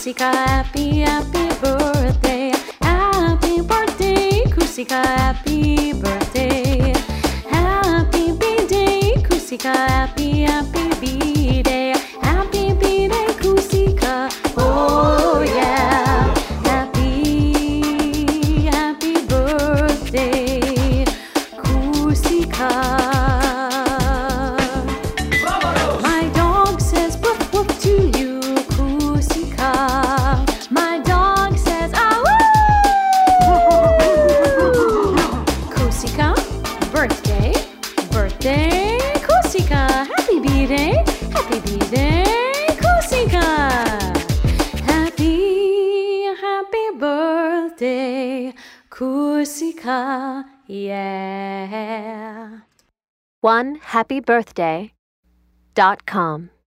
Kusika, happy, happy birthday. Happy birthday, Kusika, happy birthday. Happy B-day, Kusika, happy, happy B-day. Happy B-day, Kusika, oh yeah. Happy, happy birthday, Kusika. My dog says woof woof to you, Kusika. My dog says ah woo. Kusika, birthday, birthday, Kusika. Happy B-day, happy B-day, Kusika. Happy, happy birthday, Kusika, yeah. OneHappyBirthday.com